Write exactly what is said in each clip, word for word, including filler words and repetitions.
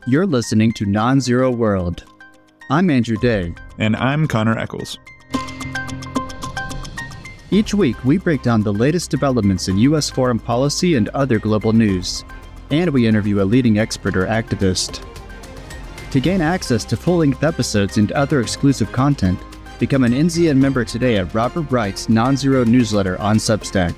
You're listening to Non-Zero World. I'm Andrew Day. And I'm Connor Eccles. Each week, we break down the latest developments in U S foreign policy and other global news. And we interview a leading expert or activist. To gain access to full-length episodes and other exclusive content, become an N Z N member today at Robert Wright's Non-Zero newsletter on Substack.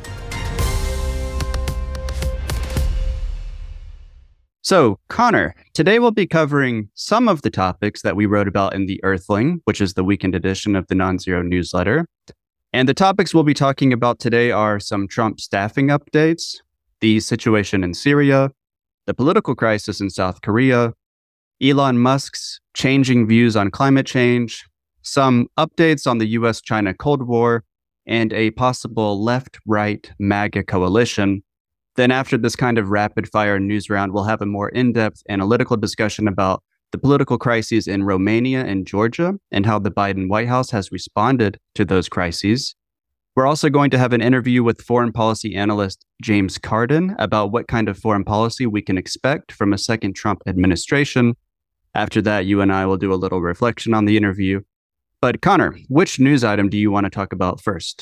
So, Connor, today we'll be covering some of the topics that we wrote about in The Earthling, which is the weekend edition of the Non-Zero newsletter. And the topics we'll be talking about today are some Trump staffing updates, the situation in Syria, the political crisis in South Korea, Elon Musk's changing views on climate change, some updates on the U S China Cold War, and a possible left-right MAGA coalition. Then after this kind of rapid-fire news round, we'll have a more in-depth analytical discussion about the political crises in Romania and Georgia and how the Biden White House has responded to those crises. We're also going to have an interview with foreign policy analyst James Carden about what kind of foreign policy we can expect from a second Trump administration. After that, you and I will do a little reflection on the interview. But Connor, which news item do you want to talk about first?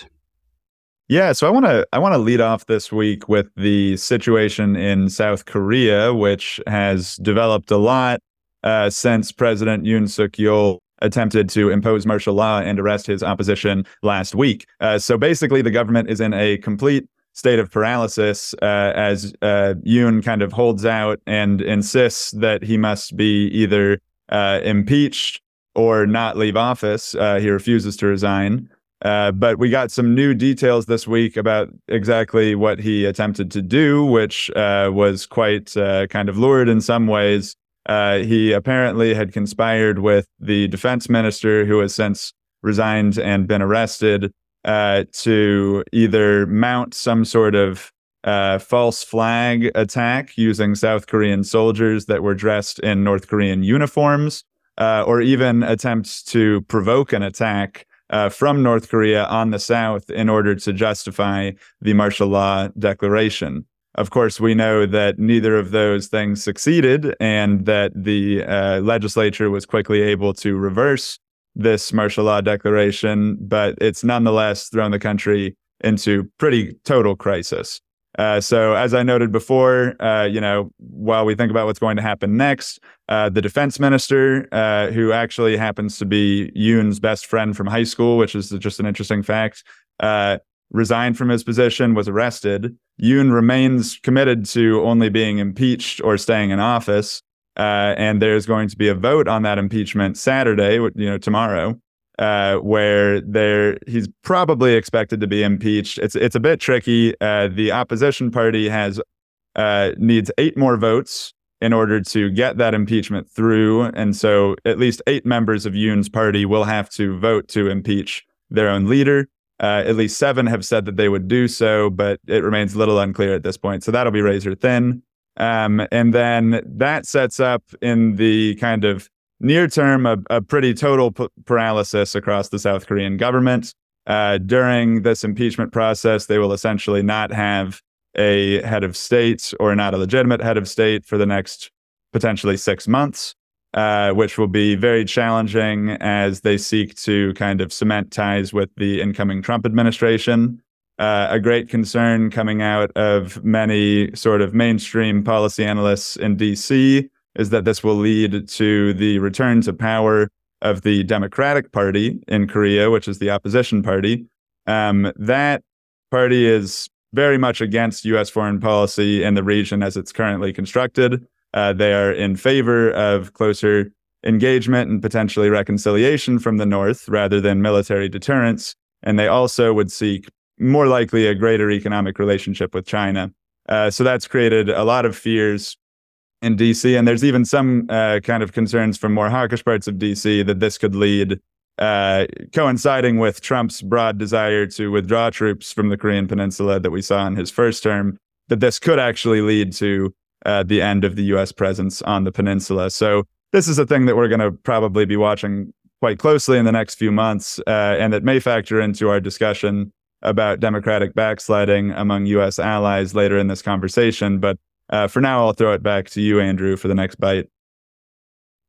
Yeah, so I want to I want to lead off this week with the situation in South Korea, which has developed a lot uh, since President Yoon Suk Yeol attempted to impose martial law and arrest his opposition last week. Uh, so basically, the government is in a complete state of paralysis uh, as uh, Yoon kind of holds out and insists that he must be either uh, impeached or not leave office. Uh, he refuses to resign. Uh, but we got some new details this week about exactly what he attempted to do, which uh, was quite uh, kind of lurid in some ways. Uh, he apparently had conspired with the defense minister, who has since resigned and been arrested, uh, to either mount some sort of uh, false flag attack using South Korean soldiers that were dressed in North Korean uniforms, uh, or even attempts to provoke an attack Uh, from North Korea on the South in order to justify the martial law declaration. Of course, we know that neither of those things succeeded and that the uh, legislature was quickly able to reverse this martial law declaration, but it's nonetheless thrown the country into pretty total crisis. Uh, so as I noted before, uh, you know, while we think about what's going to happen next, uh, the defense minister, uh, who actually happens to be Yoon's best friend from high school, which is just an interesting fact, uh, resigned from his position, was arrested. Yoon remains committed to only being impeached or staying in office. Uh, and there's going to be a vote on that impeachment Saturday, you know, tomorrow. Uh, where there he's probably expected to be impeached. It's it's a bit tricky. Uh, the opposition party has uh, needs eight more votes in order to get that impeachment through, and so at least eight members of Yoon's party will have to vote to impeach their own leader. Uh, at least seven have said that they would do so, but it remains a little unclear at this point. So that'll be razor thin. Um, and then that sets up in the kind of near term, a, a pretty total p- paralysis across the South Korean government. Uh, during this impeachment process, they will essentially not have a head of state or not a legitimate head of state for the next potentially six months, uh, which will be very challenging as they seek to kind of cement ties with the incoming Trump administration. Uh, a great concern coming out of many sort of mainstream policy analysts in D C is that this will lead to the return to power of the Democratic Party in Korea, which is the opposition party. Um, that party is very much against U S foreign policy in the region as it's currently constructed. Uh, they are in favor of closer engagement and potentially reconciliation from the North rather than military deterrence. And they also would seek more likely a greater economic relationship with China. Uh, so that's created a lot of fears in D C, and there's even some uh, kind of concerns from more hawkish parts of D C that this could lead, uh, coinciding with Trump's broad desire to withdraw troops from the Korean Peninsula that we saw in his first term, that this could actually lead to uh, the end of the U S presence on the peninsula. So this is a thing that we're going to probably be watching quite closely in the next few months, uh, and that may factor into our discussion about democratic backsliding among U S allies later in this conversation. But Uh, for now, I'll throw it back to you, Andrew, for the next bite.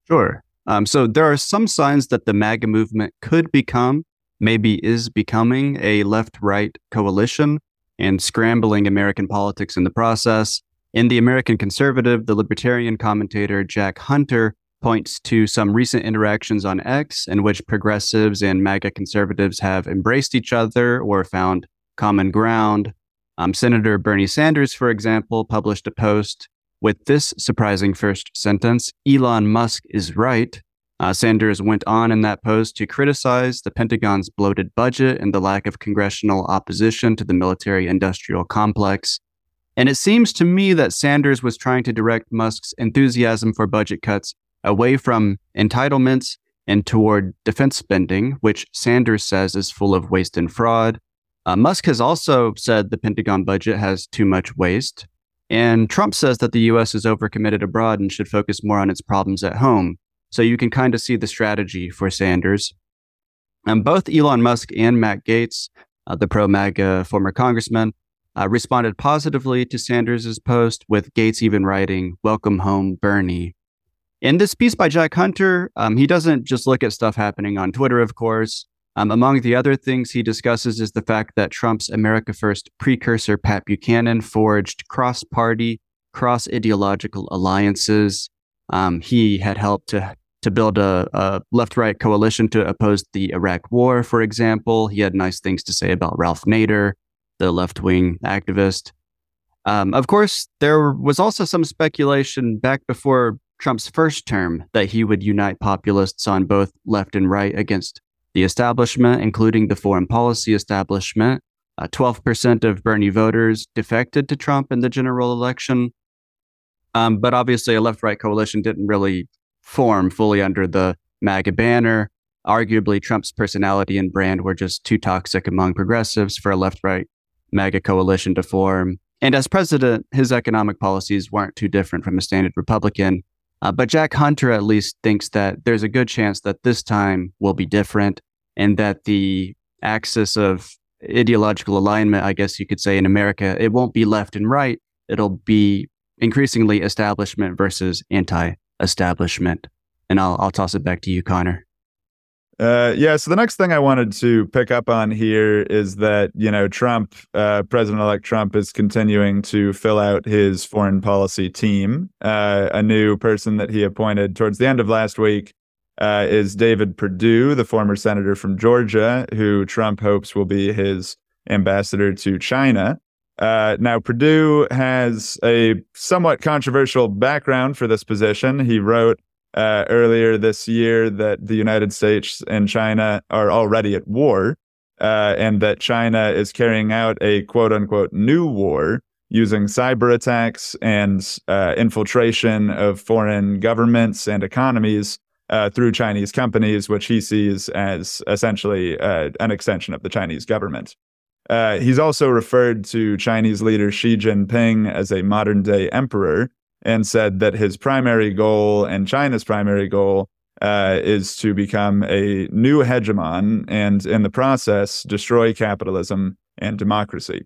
Sure. Um, so there are some signs that the MAGA movement could become, maybe is becoming, a left-right coalition and scrambling American politics in the process. In The American Conservative, the libertarian commentator Jack Hunter points to some recent interactions on X in which progressives and MAGA conservatives have embraced each other or found common ground. Um, Senator Bernie Sanders, for example, published a post with this surprising first sentence: "Elon Musk is right." Uh, Sanders went on in that post to criticize the Pentagon's bloated budget and the lack of congressional opposition to the military-industrial complex. And it seems to me that Sanders was trying to direct Musk's enthusiasm for budget cuts away from entitlements and toward defense spending, which Sanders says is full of waste and fraud. Uh, Musk has also said the Pentagon budget has too much waste. And Trump says that the U S is overcommitted abroad and should focus more on its problems at home. So you can kind of see the strategy for Sanders. And both Elon Musk and Matt Gaetz, uh, the pro-MAGA former congressman, uh, responded positively to Sanders' post, with Gaetz even writing, "Welcome home, Bernie." In this piece by Jack Hunter, um, he doesn't just look at stuff happening on Twitter, of course. Um, among the other things he discusses is the fact that Trump's America First precursor, Pat Buchanan, forged cross-party, cross-ideological alliances. Um, he had helped to, to build a, a left-right coalition to oppose the Iraq War, for example. He had nice things to say about Ralph Nader, the left-wing activist. Um, of course, there was also some speculation back before Trump's first term that he would unite populists on both left and right against the establishment, including the foreign policy establishment. Uh, twelve percent of Bernie voters defected to Trump in the general election. Um, but obviously, a left-right coalition didn't really form fully under the MAGA banner. Arguably, Trump's personality and brand were just too toxic among progressives for a left-right MAGA coalition to form. And as president, his economic policies weren't too different from a standard Republican. Uh, but Jack Hunter at least thinks that there's a good chance that this time will be different, and that the axis of ideological alignment, I guess you could say, in America, it won't be left and right. It'll be increasingly establishment versus anti-establishment. And I'll, I'll toss it back to you, Connor. Uh, yeah, so the next thing I wanted to pick up on here is that, you know, Trump, uh, President-elect Trump is continuing to fill out his foreign policy team. Uh, a new person that he appointed towards the end of last week uh, is David Perdue, the former senator from Georgia, who Trump hopes will be his ambassador to China. Uh, now, Perdue has a somewhat controversial background for this position. He wrote Uh, earlier this year that the United States and China are already at war, uh, and that China is carrying out a quote-unquote new war using cyber attacks and uh, infiltration of foreign governments and economies uh, through Chinese companies, which he sees as essentially uh, an extension of the Chinese government. Uh, he's also referred to Chinese leader Xi Jinping as a modern-day emperor, and said that his primary goal and China's primary goal uh, is to become a new hegemon and, in the process, destroy capitalism and democracy.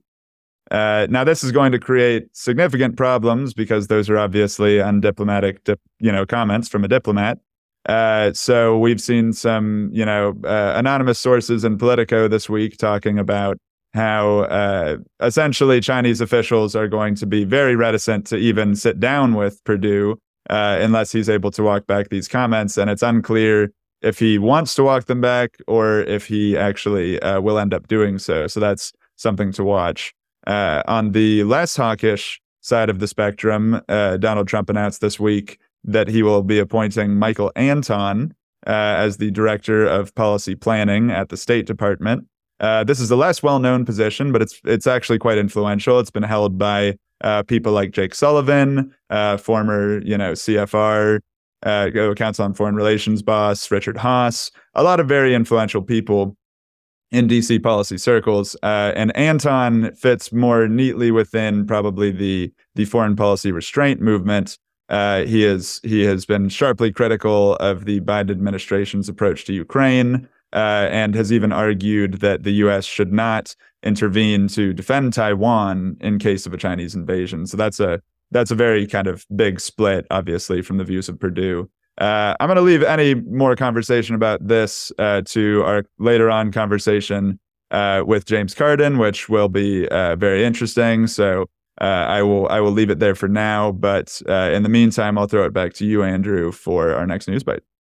Uh, now, this is going to create significant problems because those are obviously undiplomatic, dip, you know, comments from a diplomat. Uh, so we've seen some, you know, uh, anonymous sources in Politico this week talking about how uh, essentially Chinese officials are going to be very reticent to even sit down with Perdue uh, unless he's able to walk back these comments. And it's unclear if he wants to walk them back or if he actually uh, will end up doing so. So that's something to watch. Uh, on the less hawkish side of the spectrum, uh, Donald Trump announced this week that he will be appointing Michael Anton uh, as the director of policy planning at the State Department. Uh, this is a less well-known position, but it's it's actually quite influential. It's been held by uh, people like Jake Sullivan, uh, former you know C F R, uh, Council on Foreign Relations boss, Richard Haass, a lot of very influential people in D C policy circles. Uh, and Anton fits more neatly within probably the the foreign policy restraint movement. Uh, he is he has been sharply critical of the Biden administration's approach to Ukraine. Uh, and has even argued that the U S should not intervene to defend Taiwan in case of a Chinese invasion. So that's a that's a very kind of big split, obviously, from the views of Perdue. Uh, I'm going to leave any more conversation about this uh, to our later on conversation uh, with James Carden, which will be uh, very interesting. So uh, I will I will leave it there for now. But uh, in the meantime, I'll throw it back to you, Andrew, for our next news bite.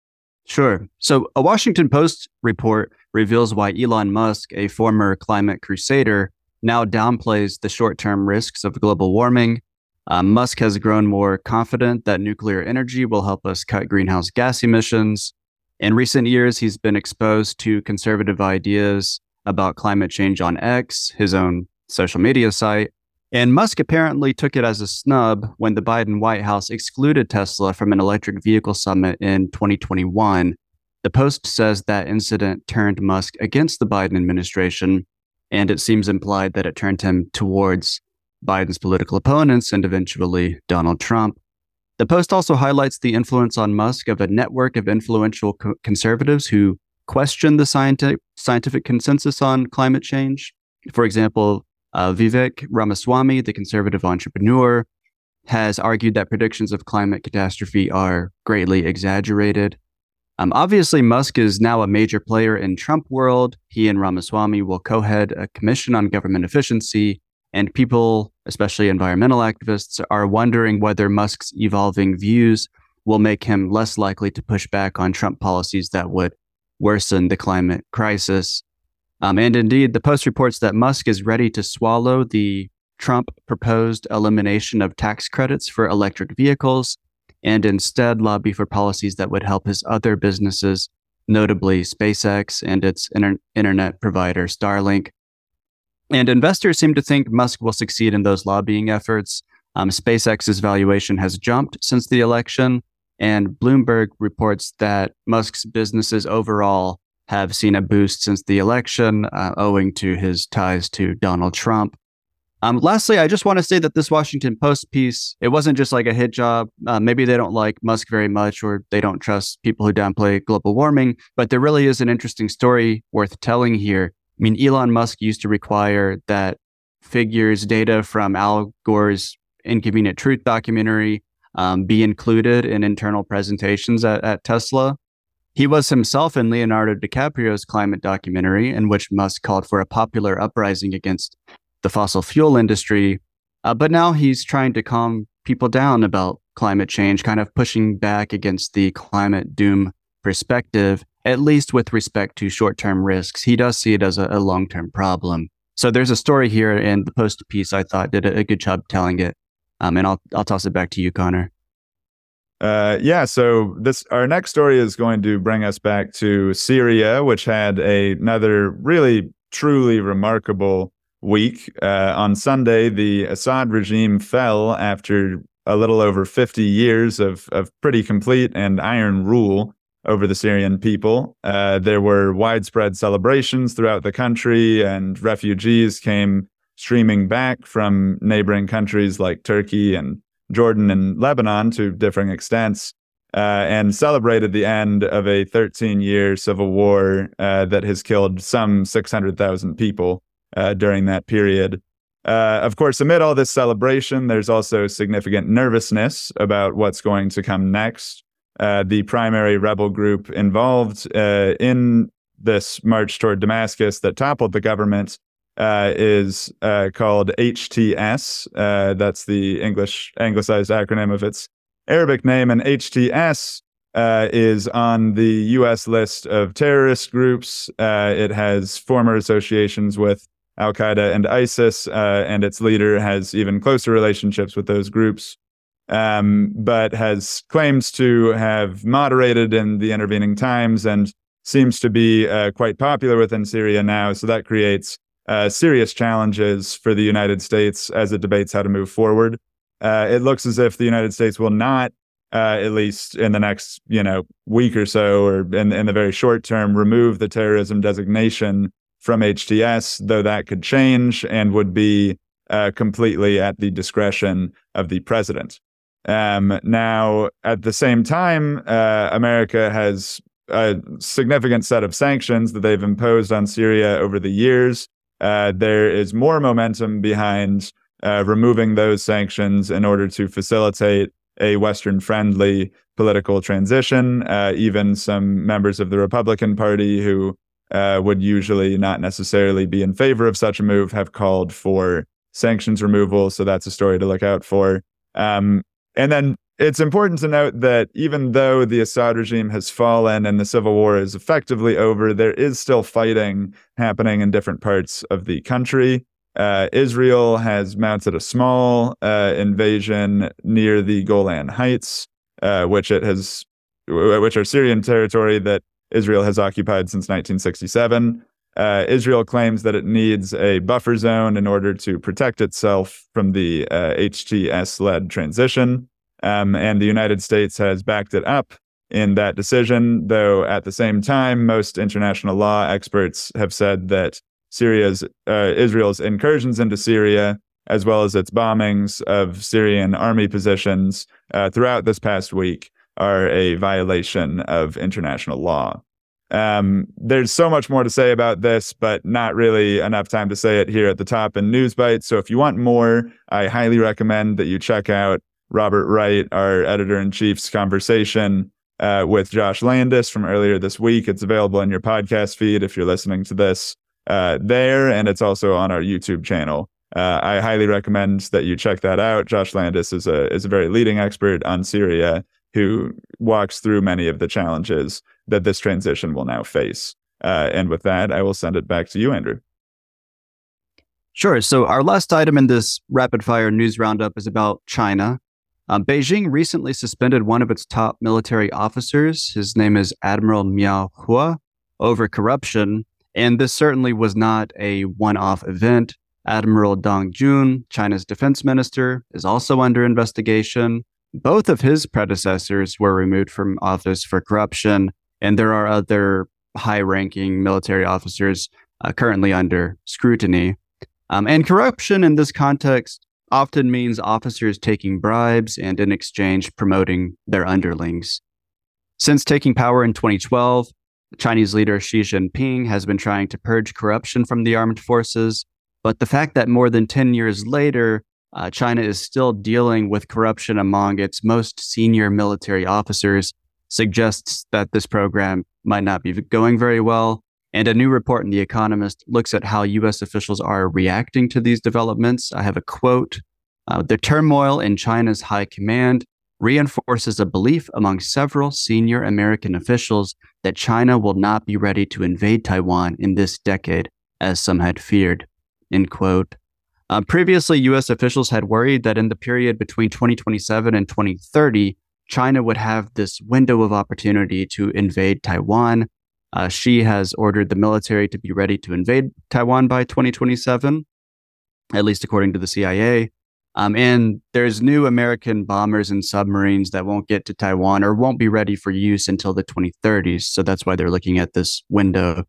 Sure. So a Washington Post report reveals why Elon Musk, a former climate crusader, now downplays the short-term risks of global warming. Um, Musk has grown more confident that nuclear energy will help us cut greenhouse gas emissions. In recent years, he's been exposed to conservative ideas about climate change on X, his own social media site. And Musk apparently took it as a snub when the Biden White House excluded Tesla from an electric vehicle summit in twenty twenty-one. The Post says that incident turned Musk against the Biden administration, and it seems implied that it turned him towards Biden's political opponents and eventually Donald Trump. The Post also highlights the influence on Musk of a network of influential co- conservatives who question the scientific scientific consensus on climate change. For example, uh, Vivek Ramaswamy, the conservative entrepreneur, has argued that predictions of climate catastrophe are greatly exaggerated. Um, obviously, Musk is now a major player in Trump world. He and Ramaswamy will co-head a commission on government efficiency, and people, especially environmental activists, are wondering whether Musk's evolving views will make him less likely to push back on Trump policies that would worsen the climate crisis. Um, and indeed, the Post reports that Musk is ready to swallow the Trump proposed elimination of tax credits for electric vehicles and instead lobby for policies that would help his other businesses, notably SpaceX and its inter- internet provider Starlink. And investors seem to think Musk will succeed in those lobbying efforts. Um, SpaceX's valuation has jumped since the election, and Bloomberg reports that Musk's businesses overall have seen a boost since the election, uh, owing to his ties to Donald Trump. Um, lastly, I just want to say that this Washington Post piece, it wasn't just like a hit job. Uh, maybe they don't like Musk very much, or they don't trust people who downplay global warming, but there really is an interesting story worth telling here. I mean, Elon Musk used to require that figures, data from Al Gore's Inconvenient Truth documentary um, be included in internal presentations at, at Tesla. He was himself in Leonardo DiCaprio's climate documentary, in which Musk called for a popular uprising against the fossil fuel industry. Uh, but now he's trying to calm people down about climate change, kind of pushing back against the climate doom perspective, at least with respect to short-term risks. He does see it as a, a long-term problem. So there's a story here, and the Post piece, I thought, did a, a good job telling it. Um, and I'll I'll toss it back to you, Connor. Uh, yeah, so this our next story is going to bring us back to Syria, which had a, another really, truly remarkable week. Uh, on Sunday, the Assad regime fell after a little over fifty years of, of pretty complete and iron rule over the Syrian people. Uh, there were widespread celebrations throughout the country, and refugees came streaming back from neighboring countries like Turkey and Jordan and Lebanon to differing extents, uh, and celebrated the end of a thirteen-year civil war uh, that has killed some six hundred thousand people uh, during that period. Uh, of course, amid all this celebration, there's also significant nervousness about what's going to come next. Uh, the primary rebel group involved uh, in this march toward Damascus that toppled the government uh, is uh, called H T S. Uh, that's the English anglicized acronym of its Arabic name. And H T S uh, is on the U S list of terrorist groups. Uh, it has former associations with Al-Qaeda and ISIS, uh, and its leader has even closer relationships with those groups, um, but has claims to have moderated in the intervening times and seems to be uh, quite popular within Syria now. So that creates uh, serious challenges for the United States as it debates how to move forward. Uh, it looks as if the United States will not, uh, at least in the next, you know, week or so, or in, in the very short term, remove the terrorism designation from H T S, though that could change and would be uh, completely at the discretion of the president. Um, now, at the same time, uh, America has a significant set of sanctions that they've imposed on Syria over the years. Uh, there is more momentum behind uh, removing those sanctions in order to facilitate a Western-friendly political transition. Uh, even some members of the Republican Party who uh, would usually not necessarily be in favor of such a move have called for sanctions removal. So that's a story to look out for. Um, and then it's important to note that even though the Assad regime has fallen and the civil war is effectively over, there is still fighting happening in different parts of the country. Uh, Israel has mounted a small uh, invasion near the Golan Heights, uh, which it has, which are Syrian territory that Israel has occupied since nineteen sixty-seven. Uh, Israel claims that it needs a buffer zone in order to protect itself from the uh, H T S-led transition, um, and the United States has backed it up in that decision, though at the same time, most international law experts have said that Syria's, uh, Israel's incursions into Syria, as well as its bombings of Syrian army positions uh, throughout this past week, are a violation of international law. Um, there's so much more to say about this, but not really enough time to say it here at the top in News Bites. So if you want more, I highly recommend that you check out Robert Wright, our editor-in-chief's conversation uh, with Josh Landis from earlier this week. It's available in your podcast feed if you're listening to this uh, there, and it's also on our YouTube channel. Uh, I highly recommend that you check that out. Josh Landis is a is a very leading expert on Syria who walks through many of the challenges that this transition will now face. Uh, and with that, I will send it back to you, Andrew. Sure. So our last item in this rapid-fire news roundup is about China. Um, Beijing recently suspended one of its top military officers. His name is Admiral Miao Hua, over corruption. And this certainly was not a one-off event. Admiral Dong Jun, China's defense minister, is also under investigation. Both of his predecessors were removed from office for corruption, and there are other high-ranking military officers uh, currently under scrutiny. Um, and corruption in this context often means officers taking bribes and in exchange promoting their underlings. Since taking power in twenty twelve, Chinese leader Xi Jinping has been trying to purge corruption from the armed forces, but the fact that more than ten years later, uh, China is still dealing with corruption among its most senior military officers suggests that this program might not be going very well. And a new report in The Economist looks at how U S officials are reacting to these developments. I have a quote. Uh, the turmoil in China's high command reinforces a belief among several senior American officials that China will not be ready to invade Taiwan in this decade, as some had feared, end quote. Uh, previously, U S officials had worried that in the period between twenty twenty-seven and twenty thirty, China would have this window of opportunity to invade Taiwan. Uh, Xi has ordered the military to be ready to invade Taiwan by twenty twenty-seven, at least according to the C I A. Um, and there's new American bombers and submarines that won't get to Taiwan or won't be ready for use until the twenty thirties. So that's why they're looking at this window.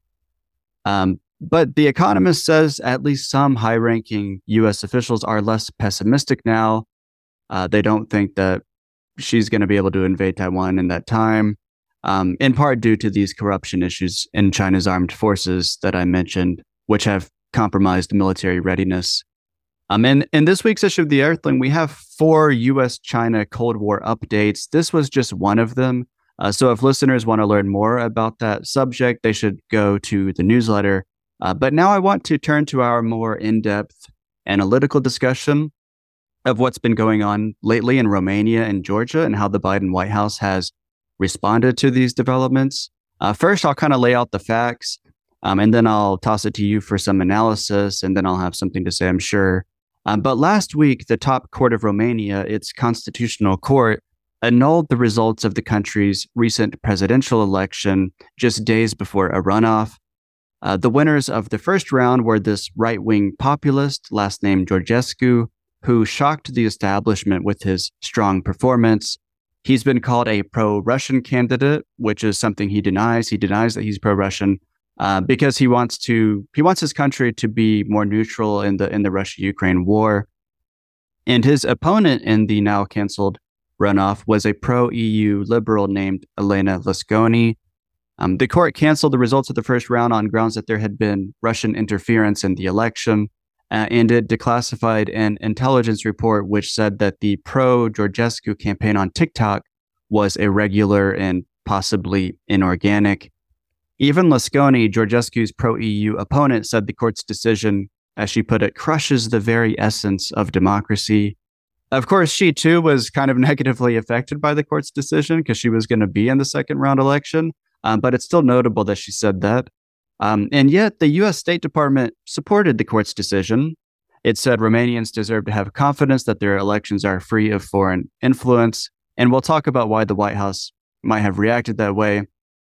Um, but The Economist says at least some high-ranking U S officials are less pessimistic now. Uh, they don't think that she's going to be able to invade Taiwan in that time, um, in part due to these corruption issues in China's armed forces that I mentioned, which have compromised military readiness. Um, and in this week's issue of The Earthling, we have four U S China Cold War updates. This was just one of them. Uh, so if listeners want to learn more about that subject, they should go to the newsletter. Uh, but now I want to turn to our more in-depth analytical discussion of what's been going on lately in Romania and Georgia and how the Biden White House has responded to these developments. Uh, first, I'll kind of lay out the facts, um, and then I'll toss it to you for some analysis, and then I'll have something to say, I'm sure. Um, but last week, the top court of Romania, its constitutional court, annulled the results of the country's recent presidential election just days before a runoff. Uh, the winners of the first round were this right-wing populist, last name Georgescu, who shocked the establishment with his strong performance. He's been called a pro-Russian candidate, which is something he denies. He denies that he's pro-Russian uh, because he wants to he wants his country to be more neutral in the in the Russia-Ukraine war. And his opponent in the now canceled runoff was a pro-E U liberal named Elena Lasconi. Um, the court canceled the results of the first round on grounds that there had been Russian interference in the election. Uh, and it declassified an intelligence report which said that the pro-Georgescu campaign on TikTok was irregular and possibly inorganic. Even Lasconi, Georgescu's pro-E U opponent, said the court's decision, as she put it, crushes the very essence of democracy. Of course, she too was kind of negatively affected by the court's decision because she was going to be in the second round election. Um, but it's still notable that she said that. Um, and yet the U S State Department supported the court's decision. It said Romanians deserve to have confidence that their elections are free of foreign influence. And we'll talk about why the White House might have reacted that way.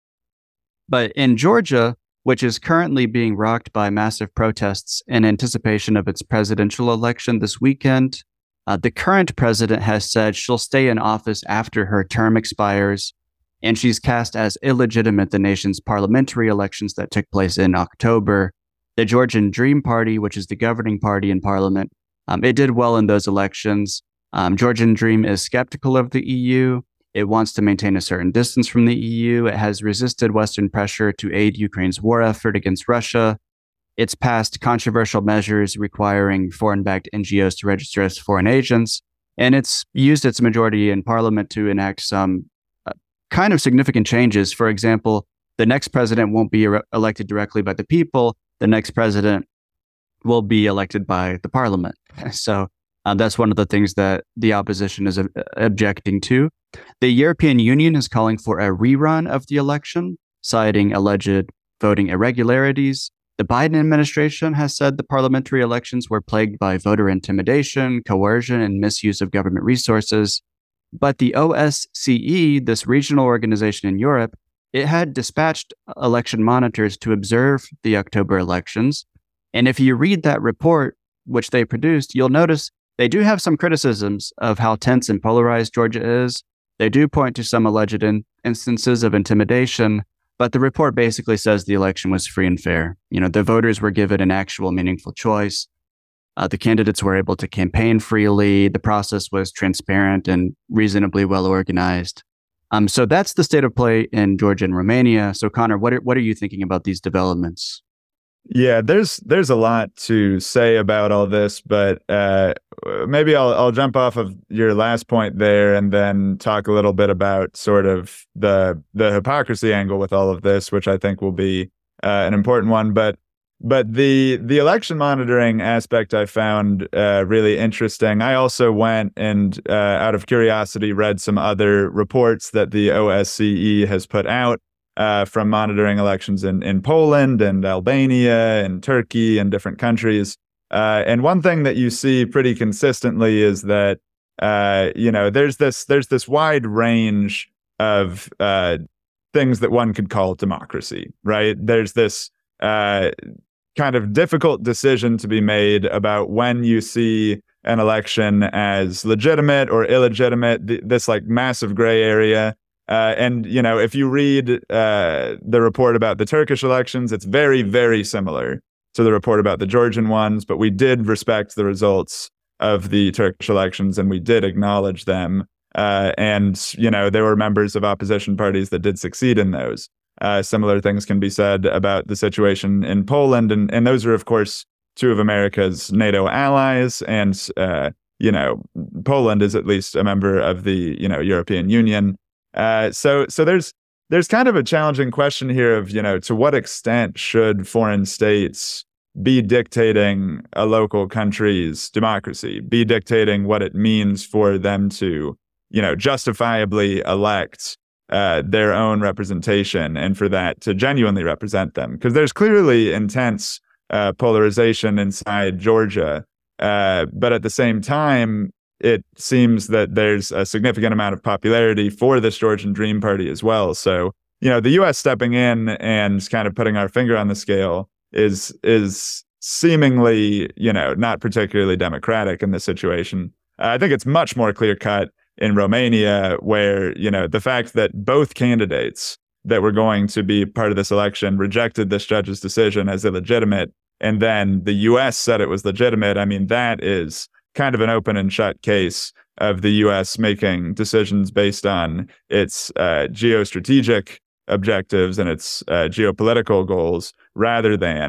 But in Georgia, which is currently being rocked by massive protests in anticipation of its presidential election this weekend, uh, the current president has said she'll stay in office after her term expires, and she's cast as illegitimate the nation's parliamentary elections that took place in October. The Georgian Dream Party, which is the governing party in parliament, um, it did well in those elections. Um, Georgian Dream is skeptical of the E U. It wants to maintain a certain distance from the E U. It has resisted Western pressure to aid Ukraine's war effort against Russia. It's passed controversial measures requiring foreign-backed N G Os to register as foreign agents. And it's used its majority in parliament to enact some uh, kind of significant changes. For example, the next president won't be re- elected directly by the people. The next president will be elected by the parliament. So uh, that's one of the things that the opposition is uh, objecting to. The European Union is calling for a rerun of the election, citing alleged voting irregularities. The Biden administration has said the parliamentary elections were plagued by voter intimidation, coercion, and misuse of government resources. But the O S C E, this regional organization in Europe, it had dispatched election monitors to observe the October elections. And if you read that report, which they produced, you'll notice they do have some criticisms of how tense and polarized Georgia is. They do point to some alleged in- instances of intimidation, but the report basically says the election was free and fair. You know, the voters were given an actual meaningful choice. Uh, the candidates were able to campaign freely. The process was transparent and reasonably well organized. Um, so that's the state of play in Georgia and Romania. So Connor, what are, what are you thinking about these developments? Yeah, there's there's a lot to say about all this, but uh, maybe I'll I'll jump off of your last point there and then talk a little bit about sort of the the hypocrisy angle with all of this, which I think will be uh, an important one. But but the the election monitoring aspect I found uh, really interesting. I also went and uh, out of curiosity read some other reports that the O S C E has put out. Uh, from monitoring elections in, in Poland and Albania and Turkey and different countries. Uh, and one thing that you see pretty consistently is that, uh, you know, there's this there's this wide range of uh, things that one could call democracy, right? There's this uh, kind of difficult decision to be made about when you see an election as legitimate or illegitimate, th- this like massive gray area. Uh, and, you know, if you read uh, the report about the Turkish elections, it's very, very similar to the report about the Georgian ones. But we did respect the results of the Turkish elections and we did acknowledge them. Uh, and, you know, there were members of opposition parties that did succeed in those. Uh, similar things can be said about the situation in Poland. And, and those are, of course, two of America's NATO allies. And, uh, you know, Poland is at least a member of the, you know, European Union. Uh, so so there's there's kind of a challenging question here of, you know, to what extent should foreign states be dictating a local country's democracy, be dictating what it means for them to, you know, justifiably elect uh, their own representation and for that to genuinely represent them? Because there's clearly intense uh, polarization inside Georgia. Uh, but at the same time, it seems that there's a significant amount of popularity for this Georgian Dream Party as well. So, you know, the U S stepping in and kind of putting our finger on the scale is is seemingly, you know, not particularly democratic in this situation. Uh, I think it's much more clear cut in Romania, where, you know, the fact that both candidates that were going to be part of this election rejected this judge's decision as illegitimate, and then the U S said it was legitimate. I mean, that is kind of an open and shut case of the U S making decisions based on its uh, geostrategic objectives and its uh, geopolitical goals rather than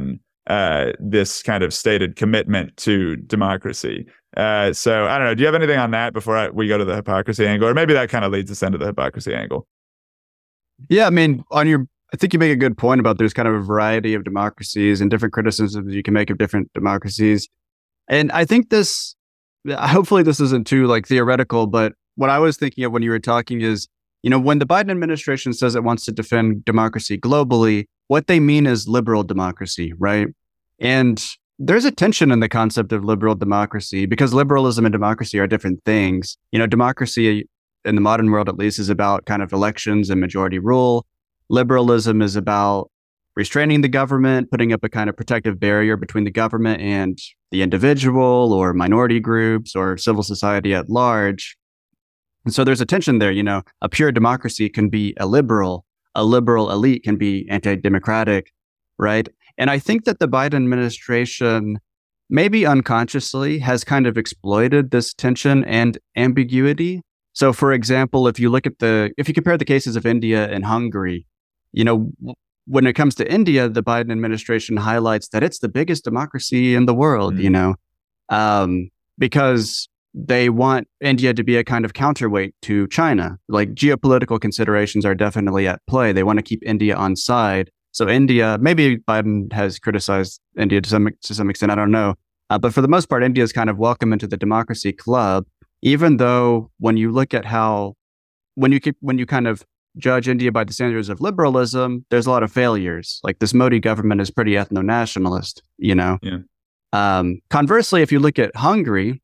uh, this kind of stated commitment to democracy. Uh, so I don't know. Do you have anything on that before I, we go to the hypocrisy angle, or maybe that kind of leads us into the hypocrisy angle? Yeah, I mean, on your, I think you make a good point about there's kind of a variety of democracies and different criticisms you can make of different democracies. And I think this, hopefully this isn't too like theoretical, but what I was thinking of when you were talking is, you know, when the Biden administration says it wants to defend democracy globally, what they mean is liberal democracy, right? And there's a tension in the concept of liberal democracy because liberalism and democracy are different things. You know, democracy in the modern world, at least, is about kind of elections and majority rule. Liberalism is about restraining the government, putting up a kind of protective barrier between the government and the individual or minority groups or civil society at large. And so there's a tension there. You know, a pure democracy can be illiberal. A liberal elite can be anti-democratic, right? And I think that the Biden administration, maybe unconsciously, has kind of exploited this tension and ambiguity. So, for example, if you look at the, if you compare the cases of India and Hungary, you know, when it comes to India, the Biden administration highlights that it's the biggest democracy in the world, mm-hmm. you know, um, because they want India to be a kind of counterweight to China. Like geopolitical considerations are definitely at play. They want to keep India on side. So India, maybe Biden has criticized India to some to some extent, I don't know. Uh, but for the most part, India is kind of welcome into the democracy club, even though when you look at how, when you when you kind of judge India by the standards of liberalism, there's a lot of failures. Like this Modi government is pretty ethno-nationalist, you know? Yeah. Um, conversely, if you look at Hungary,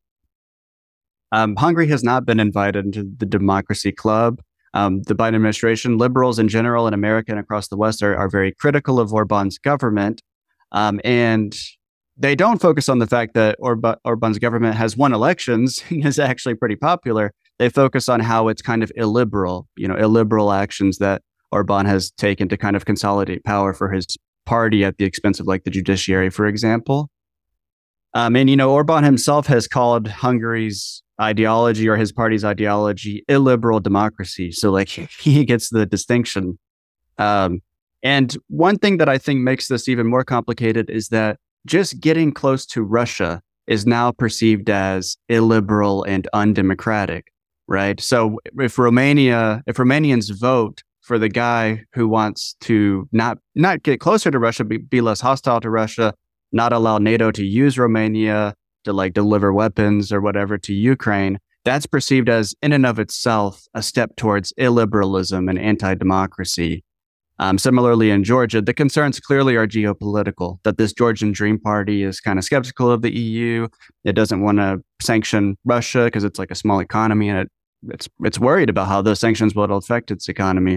um, Hungary has not been invited into the democracy club. Um, the Biden administration, liberals in general in America and across the West are, are very critical of Orban's government. Um, and they don't focus on the fact that Orba, Orban's government has won elections and is actually pretty popular. They focus on how it's kind of illiberal, you know, illiberal actions that Orban has taken to kind of consolidate power for his party at the expense of like the judiciary, for example. Um, and, you know, Orban himself has called Hungary's ideology or his party's ideology illiberal democracy. So like he gets the distinction. Um, and one thing that I think makes this even more complicated is that just getting close to Russia is now perceived as illiberal and undemocratic, right? So if Romania, if Romanians vote for the guy who wants to not not get closer to Russia, be, be less hostile to Russia, not allow NATO to use Romania to like deliver weapons or whatever to Ukraine, that's perceived as in and of itself a step towards illiberalism and anti-democracy. Um, similarly, in Georgia, the concerns clearly are geopolitical, that this Georgian Dream Party is kind of skeptical of the E U. It doesn't want to sanction Russia because it's like a small economy and it, it's it's worried about how those sanctions will affect its economy.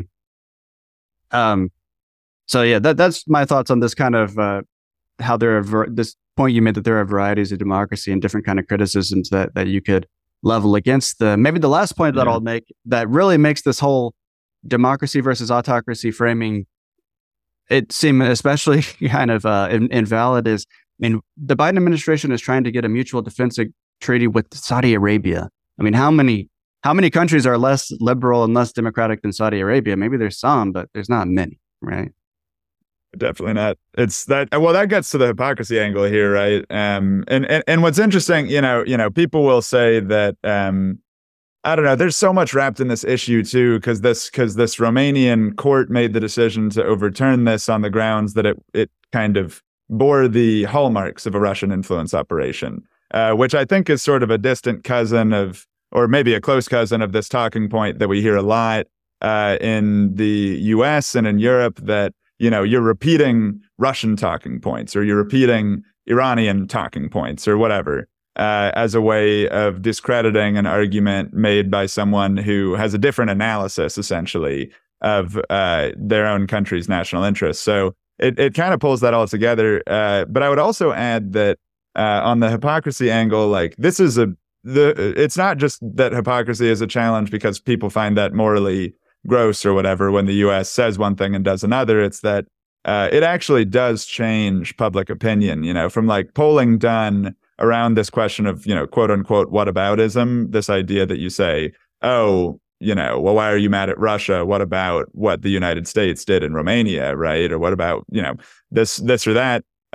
Um, so yeah, that that's my thoughts on this kind of uh, how there are this point you made that there are varieties of democracy and different kind of criticisms that that you could level against the. Maybe the last point that yeah. I'll make that really makes this whole democracy versus autocracy framing it seem especially kind of uh, in, invalid is, I mean, the Biden administration is trying to get a mutual defense treaty with Saudi Arabia. I mean, how many how many countries are less liberal and less democratic than Saudi Arabia? Maybe there's some, but there's not many, right? Definitely not. It's that. Well, that gets to the hypocrisy angle here, right? Um, and and and what's interesting, you know, you know, people will say that. Um, I don't know. There's so much wrapped in this issue too, because this because this Romanian court made the decision to overturn this on the grounds that it it kind of bore the hallmarks of a Russian influence operation, uh, which I think is sort of a distant cousin of, or maybe a close cousin of this talking point that we hear a lot uh, in the U S and in Europe, that, you know, you're repeating Russian talking points or you're repeating Iranian talking points or whatever. Uh, as a way of discrediting an argument made by someone who has a different analysis, essentially, of uh, their own country's national interests. So it, it kind of pulls that all together. Uh, but I would also add that uh, on the hypocrisy angle, like this is a the it's not just that hypocrisy is a challenge because people find that morally gross or whatever when the U S says one thing and does another. It's that uh, it actually does change public opinion, you know, from like polling done around this question of, you know, quote unquote, whataboutism, this idea that you say, oh, you know, well, why are you mad at Russia? What about what the United States did in Romania, right? Or what about, you know, this, this or that?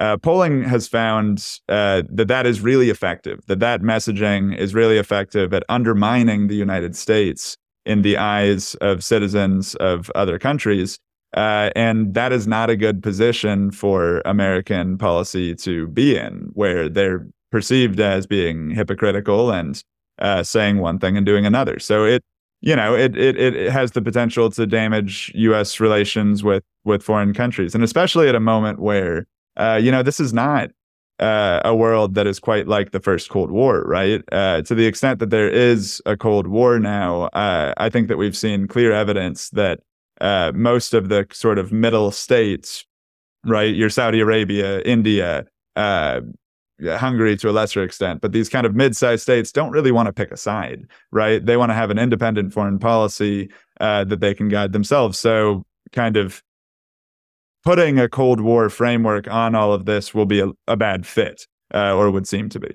uh, polling has found uh, that that is really effective, that that messaging is really effective at undermining the United States in the eyes of citizens of other countries. Uh, and that is not a good position for American policy to be in, where they're perceived as being hypocritical and uh, saying one thing and doing another. So it, you know, it, it it has the potential to damage U S relations with with foreign countries, and especially at a moment where, uh, you know, this is not uh, a world that is quite like the first Cold War, right? Uh, to the extent that there is a Cold War now, uh, I think that we've seen clear evidence that uh, most of the sort of middle states, right, your Saudi Arabia, India, uh, Hungary to a lesser extent, but these kind of mid-sized states don't really want to pick a side, right? They want to have an independent foreign policy uh, that they can guide themselves. So kind of putting a Cold War framework on all of this will be a, a bad fit, uh, or would seem to be.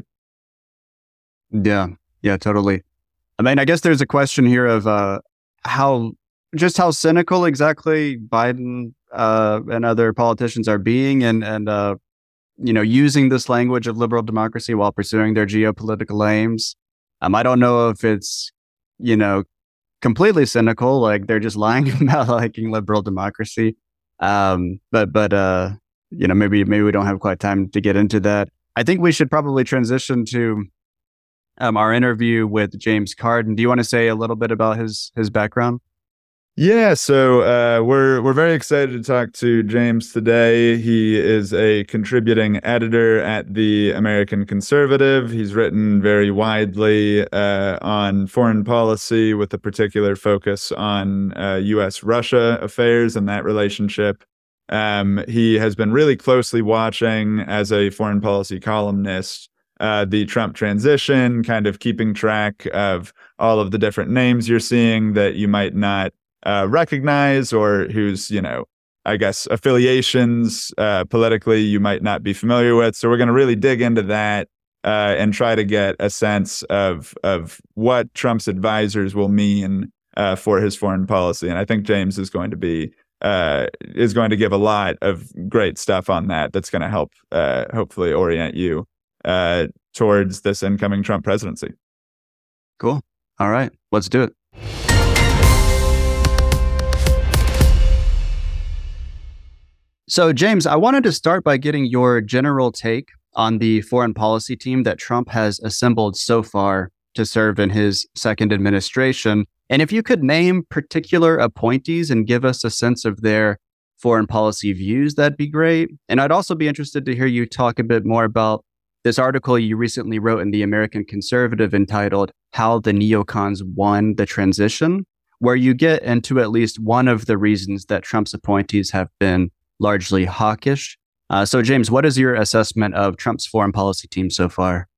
Yeah, yeah, totally. I mean, I guess there's a question here of uh, how, just how cynical exactly Biden uh, and other politicians are being, and and uh, you know, using this language of liberal democracy while pursuing their geopolitical aims. Um, I don't know if it's, you know, completely cynical, like they're just lying about liking liberal democracy. Um, but but uh, you know, maybe maybe we don't have quite time to get into that. I think we should probably transition to um, our interview with James Carden. Do you want to say a little bit about his his background? Yeah, so uh, we're we're very excited to talk to James today. He is a contributing editor at the American Conservative. He's written very widely uh, on foreign policy, with a particular focus on uh, U S Russia affairs and that relationship. Um, he has been really closely watching, as a foreign policy columnist, uh, the Trump transition, kind of keeping track of all of the different names you're seeing that you might not Uh, recognize, or whose, you know, I guess affiliations uh, politically you might not be familiar with. So we're going to really dig into that uh, and try to get a sense of of what Trump's advisors will mean uh, for his foreign policy. And I think James is going to be uh, is going to give a lot of great stuff on that. That's going to help uh, hopefully orient you uh, towards this incoming Trump presidency. Cool. All right, let's do it. So, James, I wanted to start by getting your general take on the foreign policy team that Trump has assembled so far to serve in his second administration. And if you could name particular appointees and give us a sense of their foreign policy views, that'd be great. And I'd also be interested to hear you talk a bit more about this article you recently wrote in the American Conservative entitled "How the Neocons Won the Transition," where you get into at least one of the reasons that Trump's appointees have been largely hawkish. Uh, so, James, what is your assessment of Trump's foreign policy team so far?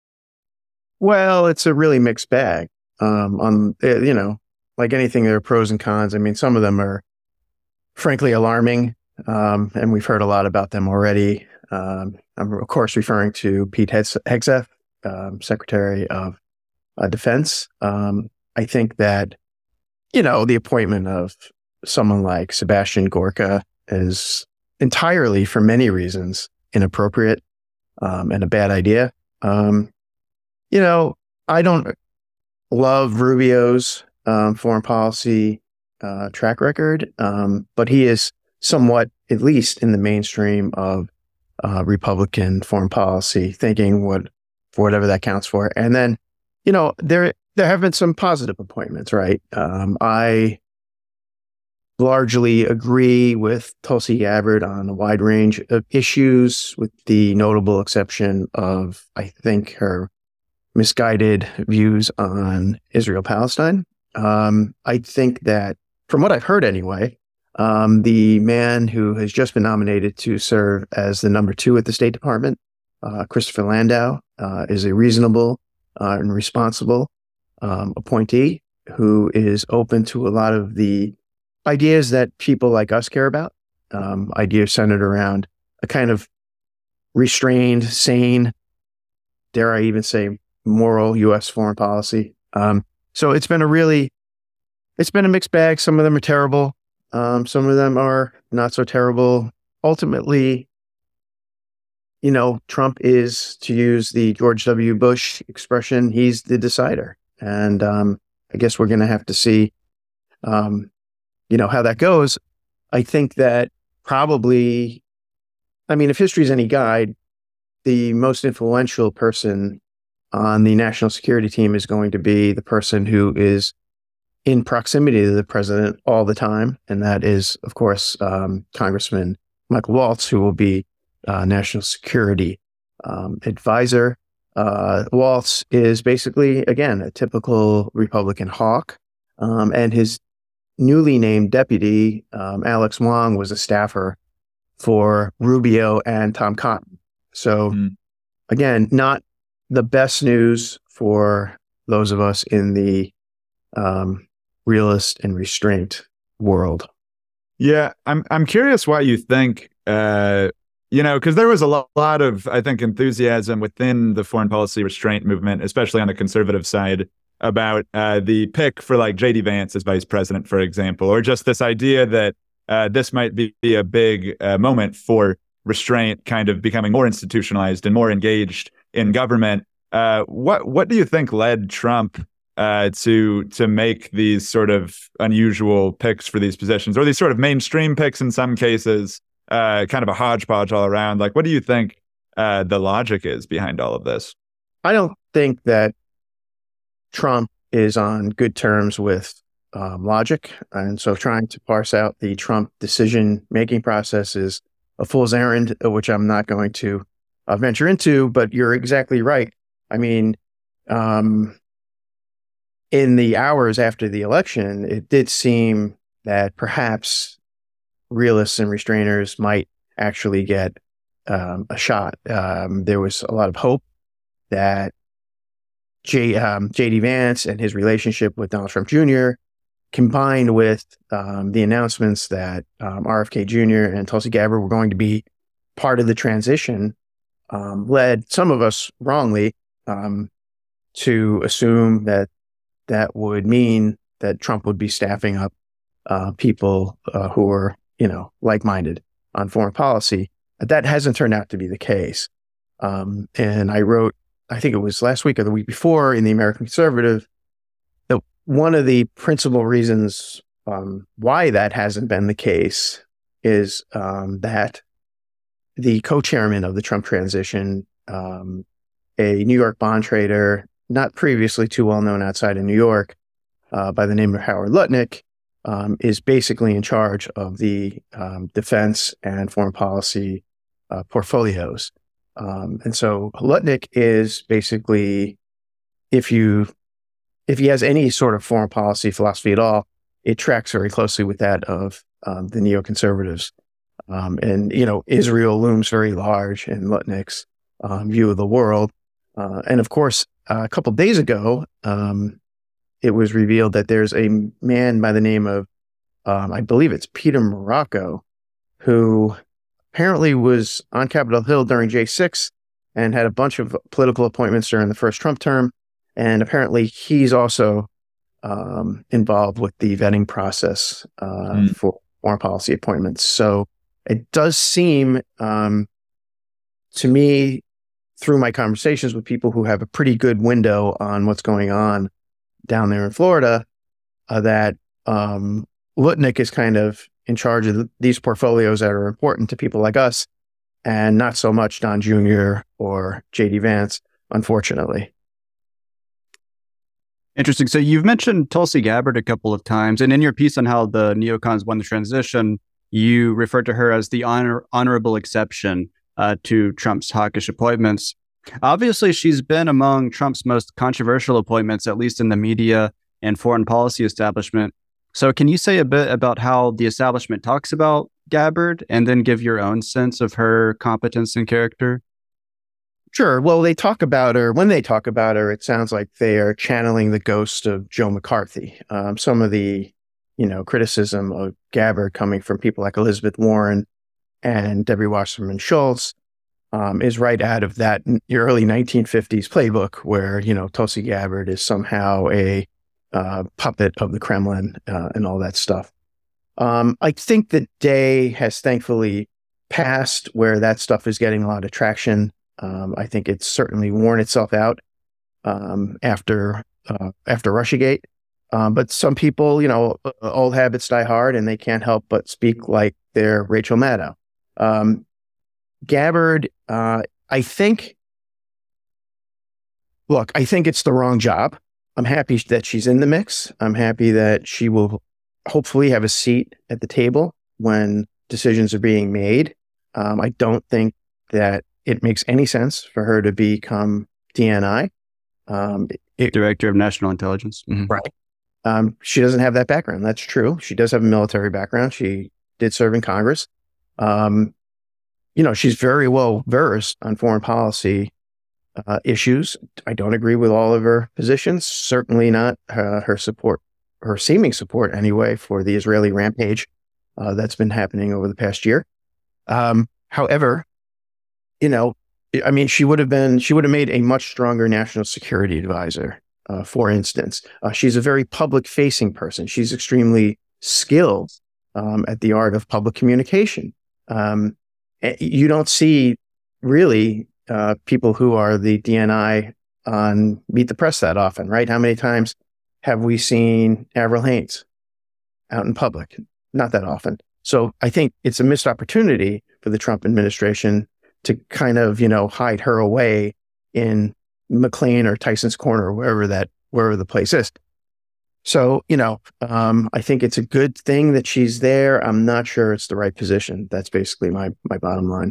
Well, it's a really mixed bag. Um, on you know, like anything, there are pros and cons. I mean, some of them are frankly alarming, um, and we've heard a lot about them already. Um, I'm of course referring to Pete Hegseth, um, Secretary of uh, Defense. Um, I think that you know the appointment of someone like Sebastian Gorka is entirely, for many reasons, inappropriate um, and a bad idea. Um, you know, I don't love Rubio's um, foreign policy uh, track record, um, but he is somewhat, at least in the mainstream of uh, Republican foreign policy thinking, what for whatever that counts for. And then, you know, there there have been some positive appointments, right? Um, I largely agree with Tulsi Gabbard on a wide range of issues, with the notable exception of, I think, her misguided views on Israel-Palestine. Um, I think that, from what I've heard anyway, um, the man who has just been nominated to serve as the number two at the State Department, uh, Christopher Landau, uh, is a reasonable uh, and responsible um, appointee who is open to a lot of the ideas that people like us care about, um, ideas centered around a kind of restrained, sane, dare I even say, moral U S foreign policy. Um, so it's been a really, it's been a mixed bag. Some of them are terrible. Um, some of them are not so terrible. Ultimately, you know, Trump is, to use the George W. Bush expression, he's the decider. And um, I guess we're going to have to see, um, you know, how that goes. I think that probably, I mean, if history is any guide, the most influential person on the national security team is going to be the person who is in proximity to the president all the time. And that is, of course, um, Congressman Michael Waltz, who will be uh, national security um, advisor. Uh, Waltz is basically, again, a typical Republican hawk. Um, and his newly named deputy, um, Alex Wong, was a staffer for Rubio and Tom Cotton. So, mm. again, not the best news for those of us in the um, realist and restraint world. Yeah, I'm I'm curious why you think, uh, you know, because there was a lot, lot of, I think, enthusiasm within the foreign policy restraint movement, especially on the conservative side, about uh, the pick for like J D Vance as vice president, for example, or just this idea that uh, this might be a big uh, moment for restraint kind of becoming more institutionalized and more engaged in government. Uh, what what do you think led Trump uh, to to make these sort of unusual picks for these positions, or these sort of mainstream picks in some cases, uh, kind of a hodgepodge all around? Like, what do you think uh, the logic is behind all of this? I don't think that Trump is on good terms with um, logic. And so trying to parse out the Trump decision-making process is a fool's errand, which I'm not going to uh, venture into, but you're exactly right. I mean, um, in the hours after the election, it did seem that perhaps realists and restrainers might actually get um, a shot. Um, there was a lot of hope that J, um, J D Vance and his relationship with Donald Trump Junior, combined with um, the announcements that um, R F K Junior and Tulsi Gabbard were going to be part of the transition, um, led some of us wrongly um, to assume that that would mean that Trump would be staffing up uh, people uh, who were, you know, like-minded on foreign policy. But that hasn't turned out to be the case. Um, and I wrote, I think it was last week or the week before, in the American Conservative, that one of the principal reasons um, why that hasn't been the case is um, that the co-chairman of the Trump transition, um, a New York bond trader, not previously too well known outside of New York, uh, by the name of Howard Lutnick, um, is basically in charge of the um, defense and foreign policy uh, portfolios. Um, and so Lutnick is basically, if you, if he has any sort of foreign policy philosophy at all, it tracks very closely with that of um, the neoconservatives. Um, and, you know, Israel looms very large in Lutnick's um, view of the world. Uh, and of course, uh, a couple of days ago, um, it was revealed that there's a man by the name of, um, I believe it's Peter Morocco, who apparently was on Capitol Hill during J six and had a bunch of political appointments during the first Trump term. And apparently he's also um, involved with the vetting process uh, mm. for foreign policy appointments. So it does seem um, to me, through my conversations with people who have a pretty good window on what's going on down there in Florida, uh, that um, Lutnick is kind of in charge of th- these portfolios that are important to people like us, and not so much Don Junior or J D Vance, unfortunately. Interesting. So you've mentioned Tulsi Gabbard a couple of times, and in your piece on how the neocons won the transition, you referred to her as the honor- honorable exception uh, to Trump's hawkish appointments. Obviously, she's been among Trump's most controversial appointments, at least in the media and foreign policy establishment. So can you say a bit about how the establishment talks about Gabbard, and then give your own sense of her competence and character? Sure. Well, they talk about her, when they talk about her, it sounds like they are channeling the ghost of Joe McCarthy. Um, some of the, you know, criticism of Gabbard coming from people like Elizabeth Warren and Debbie Wasserman Schultz um, is right out of that early nineteen fifties playbook where, you know, Tulsi Gabbard is somehow a uh, puppet of the Kremlin uh, and all that stuff. Um, I think that day has thankfully past where that stuff is getting a lot of traction. Um, I think it's certainly worn itself out um, after uh, after Russiagate. Um, but some people, you know, old habits die hard, and they can't help but speak like they're Rachel Maddow. Um, Gabbard, uh, I think, look, I think it's the wrong job. I'm happy that she's in the mix. I'm happy that she will hopefully have a seat at the table when decisions are being made. Um, I don't think that it makes any sense for her to become D N I. Um, it, Director of National Intelligence. Mm-hmm. Right. Um, she doesn't have that background. That's true. She does have a military background. She did serve in Congress. Um, you know, she's very well versed on foreign policy uh, issues. I don't agree with all of her positions. Certainly not uh, her support, her seeming support anyway, for the Israeli rampage uh, that's been happening over the past year. Um, however, you know, I mean, she would have been, she would have made a much stronger national security advisor. Uh, for instance, uh, she's a very public-facing person. She's extremely skilled um, at the art of public communication. Um, you don't see really uh, people who are the D N I on Meet the Press that often, right? How many times have we seen Avril Haines out in public? Not that often. So I think it's a missed opportunity for the Trump administration to kind of, you know, hide her away in McLean or Tyson's Corner or wherever that, wherever the place is. So, you know, um, I think it's a good thing that she's there. I'm not sure it's the right position. That's basically my, my bottom line.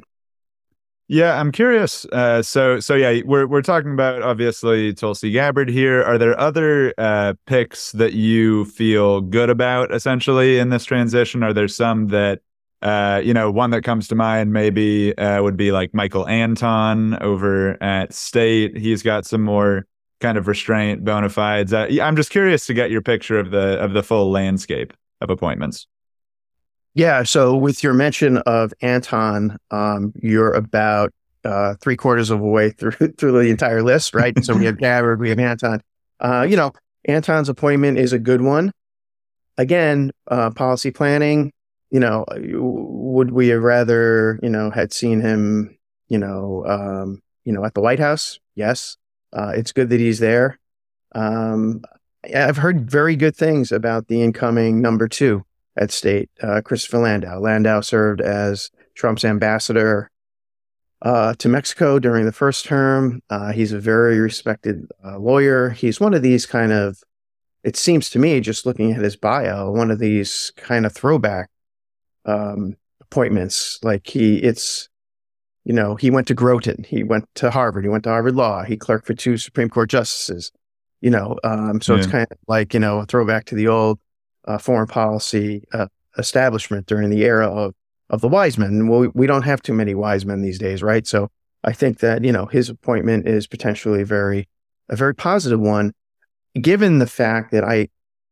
Yeah, I'm curious. Uh, so, so yeah, we're we're talking about obviously Tulsi Gabbard here. Are there other uh, picks that you feel good about essentially in this transition? Are there some that Uh, you know, one that comes to mind maybe uh, would be like Michael Anton over at State. He's got some more kind of restraint, bona fides. Uh, I'm just curious to get your picture of the of the full landscape of appointments. Yeah. So with your mention of Anton, um, you're about uh, three quarters of a way through through the entire list, right? So we have Gabbard, we have Anton. Uh, you know, Anton's appointment is a good one. Again, uh, policy planning. You know, would we have rather, you know, had seen him, you know, um, you know, at the White House? Yes. Uh, it's good that he's there. Um, I've heard very good things about the incoming number two at State, uh, Christopher Landau. Landau served as Trump's ambassador uh, to Mexico during the first term. Uh, he's a very respected uh, lawyer. He's one of these kind of, it seems to me, just looking at his bio, one of these kind of throwback Um, appointments. Like he, it's, you know, he went to Groton, he went to Harvard, he went to Harvard Law, he clerked for two Supreme Court justices, you know, um, so yeah. It's kind of like, you know, a throwback to the old uh, foreign policy uh, establishment during the era of, of the wise men. Well, we, we don't have too many wise men these days, right? So I think that, you know, his appointment is potentially very, a very positive one, given the fact that I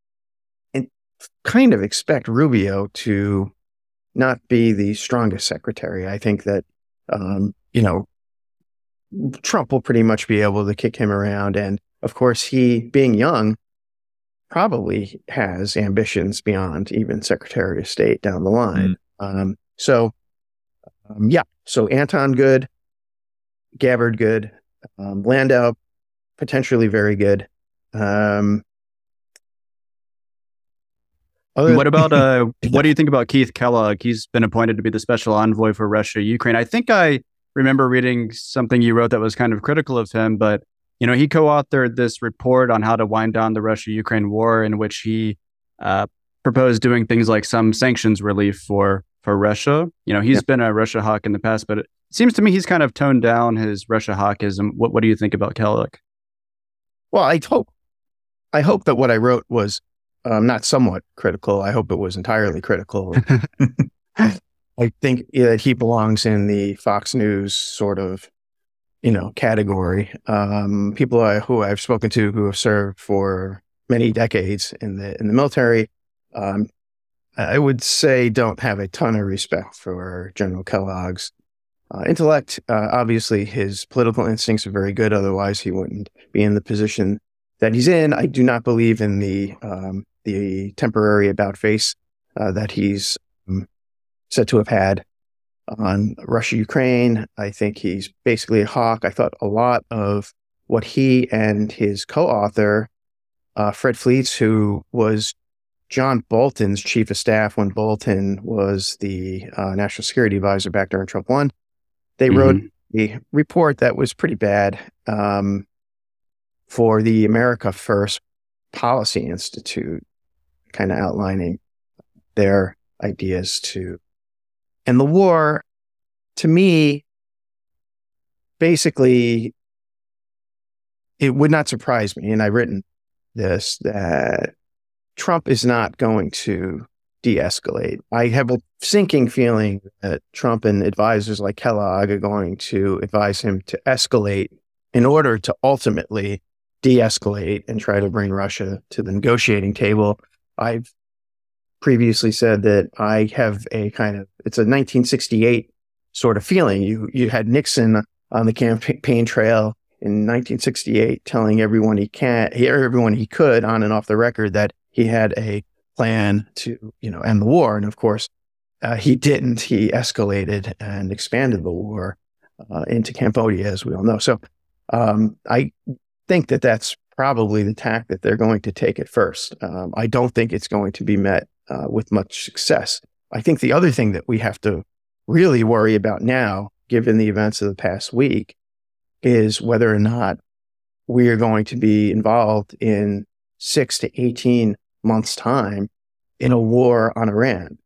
kind of expect Rubio to not be the strongest secretary. I think that, um, you know, Trump will pretty much be able to kick him around. And of course, he, being young, probably has ambitions beyond even Secretary of State down the line. Mm. Um, so, um, yeah. So Anton, good. Gabbard, good. Um, Landau, potentially very good. Um, Other what about uh? What do you think about Keith Kellogg? He's been appointed to be the special envoy for Russia, Ukraine. I think I remember reading something you wrote that was kind of critical of him, but you know, he co-authored this report on how to wind down the Russia-Ukraine war, in which he uh, proposed doing things like some sanctions relief for for Russia. You know, he's yeah. been a Russia hawk in the past, but it seems to me he's kind of toned down his Russia hawkism. What What do you think about Kellogg? Well, I hope I hope that what I wrote was. Um, not somewhat critical. I hope it was entirely critical. I think that he belongs in the Fox News sort of, you know, category. Um, people I, who I've spoken to who have served for many decades in the in the military, um, I would say don't have a ton of respect for General Kellogg's uh, intellect. Uh, obviously, his political instincts are very good. Otherwise, he wouldn't be in the position that he's in. I do not believe in the um, the temporary about face uh, that he's um, said to have had. on Russia, Ukraine. I think he's basically a hawk. I thought a lot of what he and his co-author, uh, Fred Fleets, who was John Bolton's chief of staff when Bolton was the uh, national security advisor back during Trump one, they mm-hmm. wrote a report that was pretty bad um, for the America First Policy Institute, kind of outlining their ideas to end the war. To me, basically, it would not surprise me, and I've written this, that Trump is not going to de-escalate. I have a sinking feeling that Trump and advisors like Kellogg are going to advise him to escalate in order to ultimately de-escalate and try to bring Russia to the negotiating table. I've previously said that I have a kind of, it's a nineteen sixty-eight sort of feeling. You you had Nixon on the campaign trail in nineteen sixty-eight telling everyone he can, everyone he could on and off the record that he had a plan to, you know, end the war. And of course, uh, he didn't. He escalated and expanded the war uh, into Cambodia, as we all know. So um, I think that that's probably the tack that they're going to take at first. Um, I don't think it's going to be met uh, with much success. I think the other thing that we have to really worry about now, given the events of the past week, is whether or not we are going to be involved in six to eighteen months' time in a war on Iran.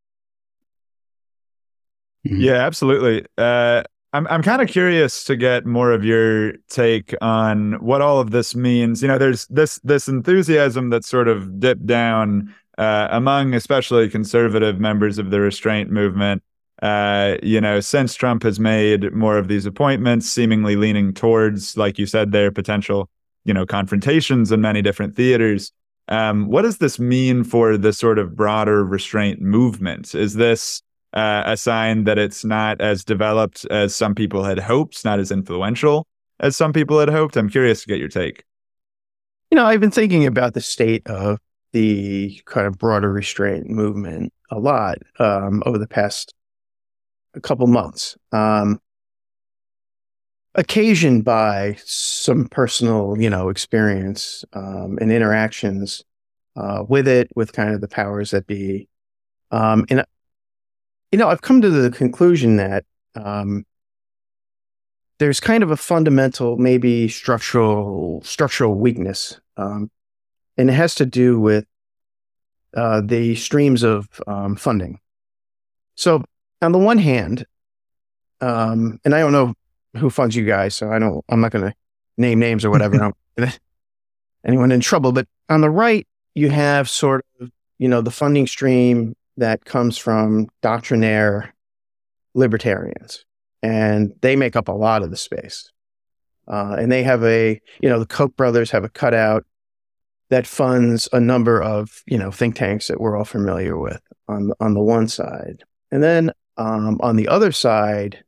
Yeah, absolutely. Uh, I'm I'm kind of curious to get more of your take on what all of this means. You know, there's this this enthusiasm that's sort of dipped down uh, among especially conservative members of the restraint movement. Uh, you know, since Trump has made more of these appointments, seemingly leaning towards, like you said, their potential, you know, confrontations in many different theaters. Um, what does this mean for the sort of broader restraint movement? Is this uh, a sign that it's not as developed as some people had hoped, not as influential as some people had hoped? I'm curious to get your take. You know, I've been thinking about the state of the kind of broader restraint movement a lot um, over the past a couple months, um, occasioned by some personal, you know, experience um, and interactions uh, with it, with kind of the powers that be. Um, and, you know, I've come to the conclusion that um, there's kind of a fundamental, maybe structural, structural weakness. Um, and it has to do with uh, the streams of um, funding. So, on the one hand, um, and I don't know who funds you guys, so I don't, I'm not going to name names or whatever. I don't get anyone in trouble. But on the right, you have sort of, you know, the funding stream that comes from doctrinaire libertarians, and they make up a lot of the space. Uh, and they have a, you know, the Koch brothers have a cutout that funds a number of, you know, think tanks that we're all familiar with on on the one side, and then Um, on the other side,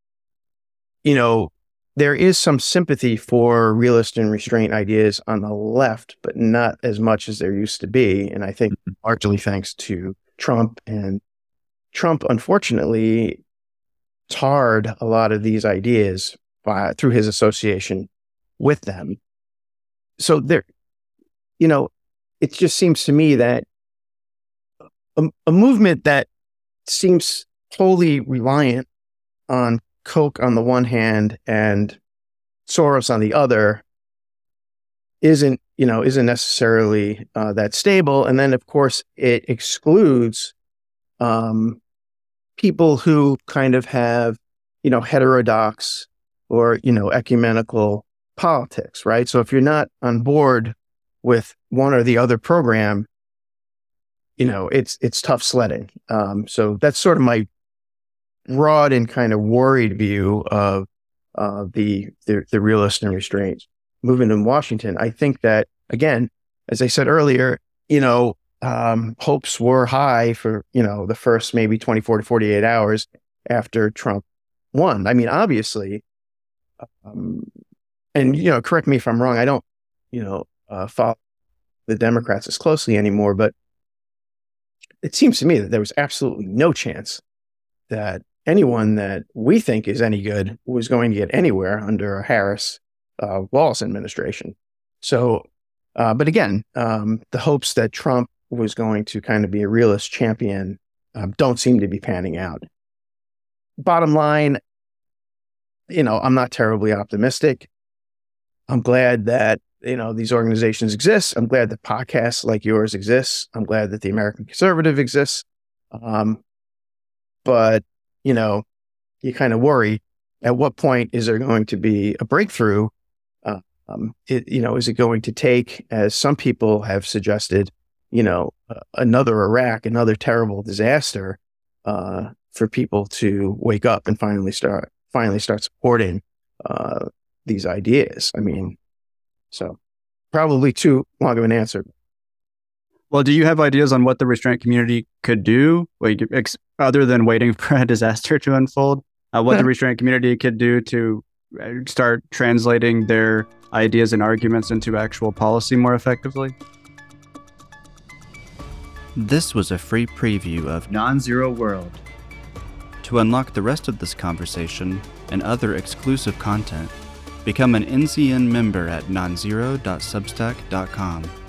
you know, there is some sympathy for realist and restraint ideas on the left, but not as much as there used to be. And I think largely thanks to Trump. And Trump, unfortunately, tarred a lot of these ideas by, through his association with them. So there, you know, it just seems to me that a, a movement that seems wholly reliant on Koch on the one hand and Soros on the other isn't, you know, isn't necessarily uh, that stable. And then, of course, it excludes um, people who kind of have, you know, heterodox or, you know, ecumenical politics, right? So if you're not on board with one or the other program, you know, it's it's tough sledding. Um, so that's sort of my broad and kind of worried view of uh, the, the the realist and restraint movement in Washington. I think that, again, as I said earlier, you know, um, hopes were high for, you know, the first maybe twenty-four to forty-eight hours after Trump won. I mean, obviously, um, and, you know, correct me if I'm wrong, I don't, you know, uh, follow the Democrats as closely anymore, but it seems to me that there was absolutely no chance that anyone that we think is any good was going to get anywhere under a Harris uh, Wallace administration. So, uh, but again, um, the hopes that Trump was going to kind of be a realist champion um, don't seem to be panning out. Bottom line, you know, I'm not terribly optimistic. I'm glad that, you know, these organizations exist. I'm glad that podcasts like yours exist. I'm glad that the American Conservative exists. Um, but, you know, you kind of worry, at what point is there going to be a breakthrough? Uh, um, it, you know, is it going to take, as some people have suggested, you know, uh, another Iraq, another terrible disaster, uh, for people to wake up and finally start, finally start supporting, uh, these ideas? I mean, so probably too long of an answer. Well, do you have ideas on what the restraint community could do, like, ex- other than waiting for a disaster to unfold? Uh, what the restraint community could do to start translating their ideas and arguments into actual policy more effectively? This was a free preview of Non-Zero World. To unlock the rest of this conversation and other exclusive content, become an N Z N member at nonzero dot substack dot com.